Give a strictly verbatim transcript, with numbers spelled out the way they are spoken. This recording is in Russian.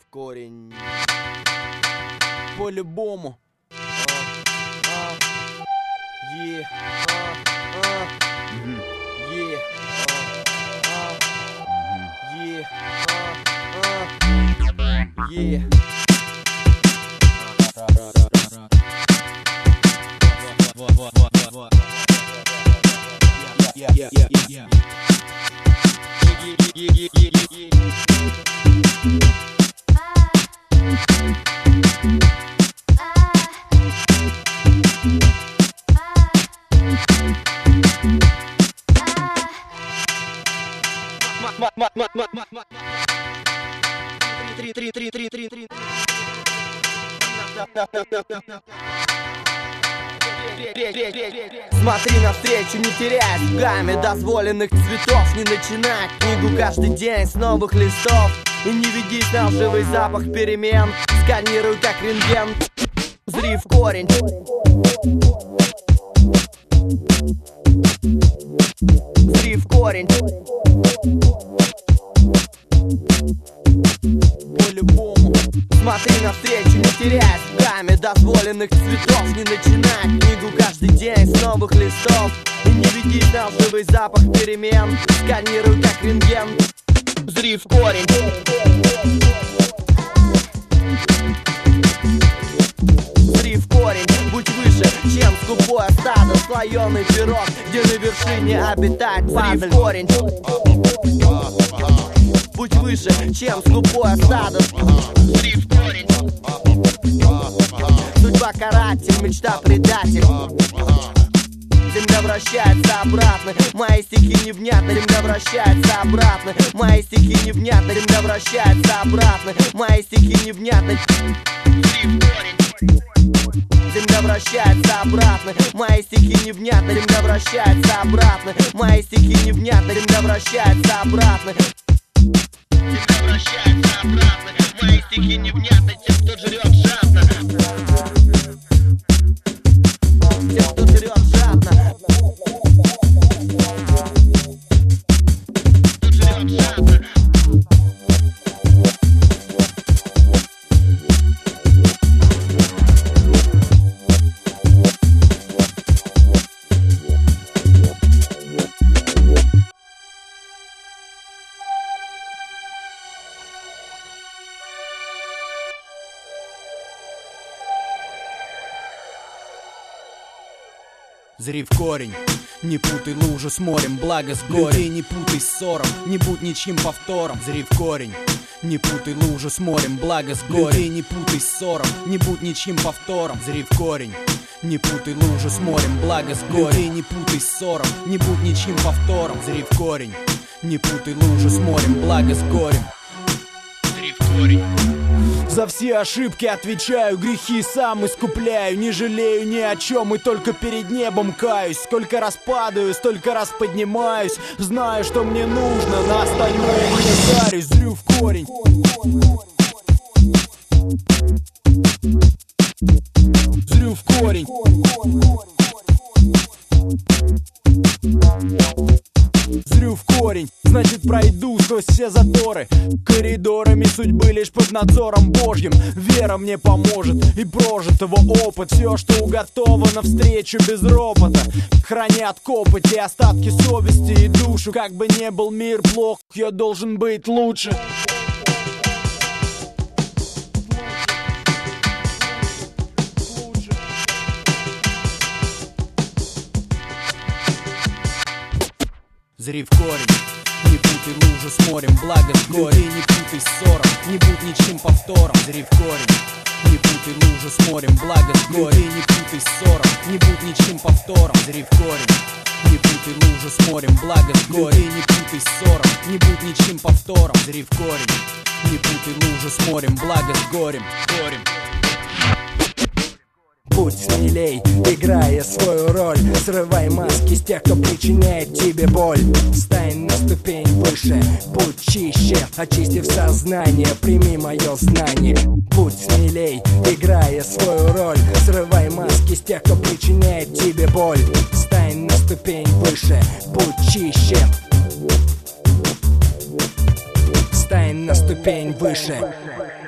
корень. По-любому. Е, е, е, е. Yeah, yeah, yeah, yeah. Yeah, yeah, yeah, yeah, yeah. Три, три, три, три, три, три. Смотри навстречу, не теряй в гамме дозволенных цветов. Не начинай книгу каждый день с новых листов. И не ведись на лживый запах перемен. Сканируй как рентген. Зри в корень. Зри в корень. По-любому. Смотри навстречу, не теряй в гамме дозволенных цветов. Не начинай книгу каждый день с новых листов. И не ведись на лживый запах перемен. Сканируй как рентген. Зри в корень. Зри в корень. Будь выше, чем скупое стадо. Слоеный пирог, где на вершине обитает падаль. Зри в корень. Будь выше, чем скупое стадо. Зри в корень. Судьба каратель, мечта предатель. Земля вращается обратно, мои стихи невнятно. Земля вращается обратно, мои стихи невнятно. Земля вращается обратно, мои стихи невнятно. Земля вращается обратно, мои стихи невнятно. Земля вращается обратно, мои стихи невнятно. Земля вращается обратно. Земля вращается обратно, мои стихи невнятно. Тем, кто жрет жадно. Тем, кто жрет жадно. Кто жрет жадно. Зри в корень, не путай лужу с морем, благо с горем. Людей не путай с ссором, не будь ничьим повтором. Зри в корень, не путай лужу с морем, благо с горем. Людей не путай с ссором, не будь ничьим повтором. Зри в корень, не путай лужу с морем, благо с горем. Людей не путай с ссором, не будь ничьим повтором. Зри в корень, не путай лужу с морем, благо с горем. Зри в корень. За все ошибки отвечаю, грехи сам искупляю. Не жалею ни о чем и только перед небом каюсь. Сколько раз падаю, столько раз поднимаюсь. Знаю, что мне нужно, на остальное не зарюсь. Зрю в корень. Зрю в корень. Зрю в корень, значит пройду сквозь все заторы. Коридорами судьбы лишь под надзором Божьим. Вера мне поможет и прожитого опыт. Все, что уготовано навстречу без ропота. Хранят копоть и остатки совести и душу. Как бы не был мир плох, я должен быть лучше. Зри в корень, не путай лужу с морем, благо с горем. Людей не путай с ссором, не будь ничьим повтором. Зри в корень, не путай лужу с морем, благо с горем. Людей не путай с ссором, не будь ничьим повтором. Зри в корень, не путай лужу с морем, благо с горем. Людей не путай с ссором, не будь ничьим повтором. Зри в корень, не путай лужу с морем, благо с горем. Горем. Будь смелей, играя свою роль. Срывай маски с тех, кто причиняет тебе боль. Встань на ступень выше, будь чище. Очистив сознание, прими мое знание. Будь смелей, играя свою роль. Срывай маски с тех, кто причиняет тебе боль. Встань на ступень выше, будь чище. Встань на ступень выше.